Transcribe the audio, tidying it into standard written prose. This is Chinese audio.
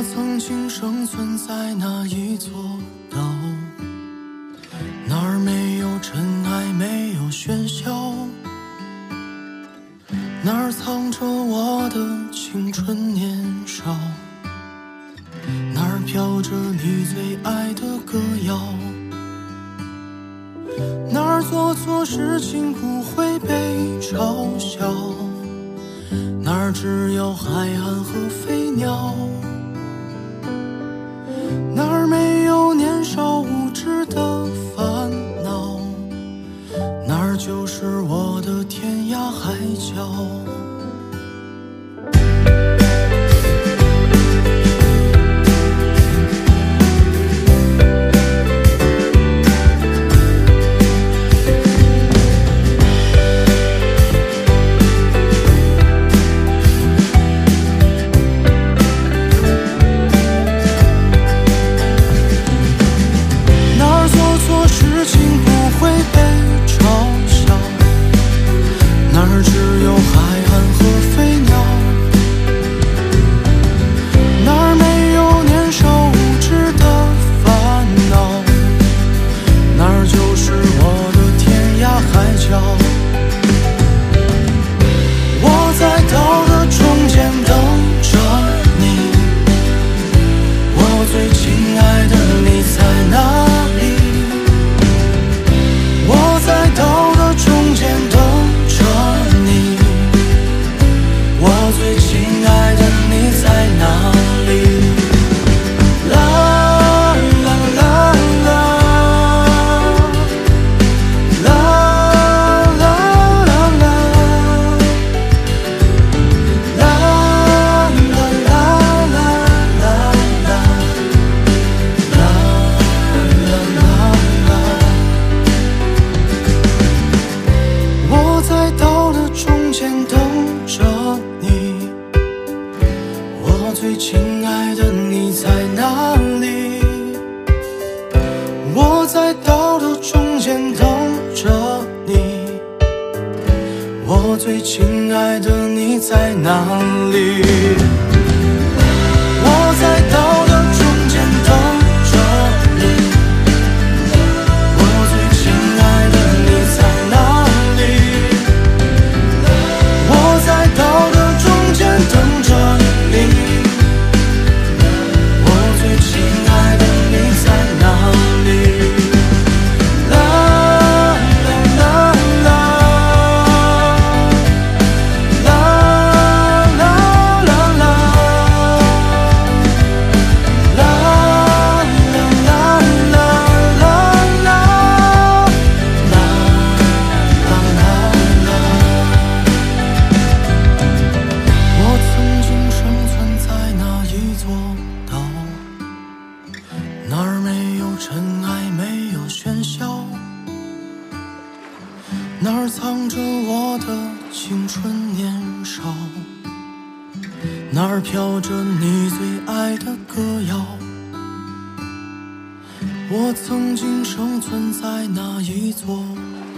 曾经生存在那一座岛，那儿没有尘埃，没有喧嚣，那儿藏着我的青春年少，那儿飘着你最爱的歌谣，那儿做错事情不会被嘲笑，那儿只有海岸和飞鸟，那儿没有年少无知的烦恼，那儿就是我的天涯海角。最亲爱的你在哪里？我在道路中间等着你，我最亲爱的你在哪里？我在道路中间等着你，我最亲爱的你在哪里？我在道路中间等着你，那儿没有尘埃，没有喧嚣，那儿藏着我的青春年少，那儿飘着你最爱的歌谣。我曾经生存在那一座